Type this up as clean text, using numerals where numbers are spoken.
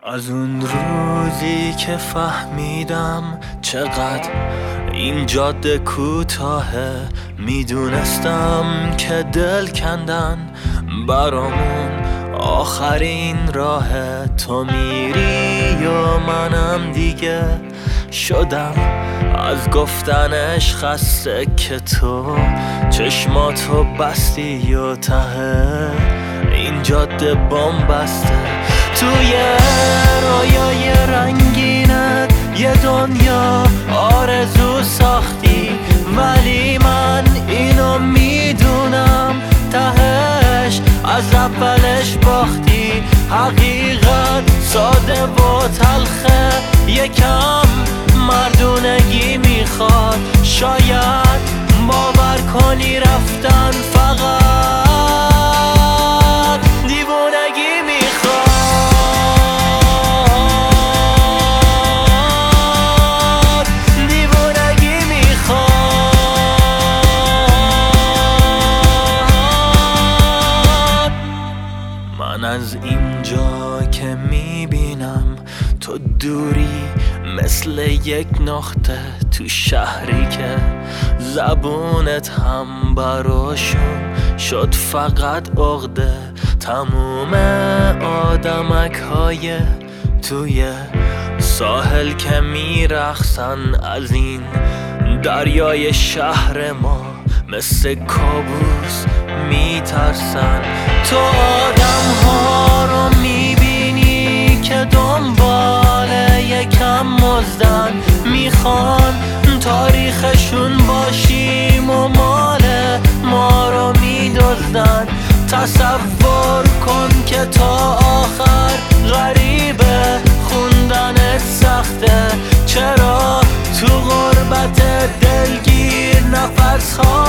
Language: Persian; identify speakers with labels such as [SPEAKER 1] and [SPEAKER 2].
[SPEAKER 1] از اون روزی که فهمیدم چقدر این جاده کوتاهه، میدونستم که دل کندن برامون آخرین راهه. تو میری و منم دیگه شدم از گفتنش خسته که تو چشماتو بستی و ته این جاده بام بسته. توی رویای رنگینت یه دنیا آرزو ساختی، ولی من اینو میدونم تهش از اولش باختی. حقیقت ساده و تلخه، یکم مردونگی میخواد. شاید باور کنی رفتن فقط دیوونگی میخواد. من از اینجا که میبینم تو دوری، مثل یک نقطه تو شهری که زبونت هم براشون شد فقط عقده. تموم آدمک های توی ساحل که میرقصن از این دریای شهر ما مثل کابوس میترسن. تو آدم ها رو میبینی که دنبال یکم مزدن، میخوان تاریخشون باشیم و مال ما رو میدزدن. تصور کن که تا آخر غریبه خوندنت سخته، چرا تو غربت دلگیر نفس ها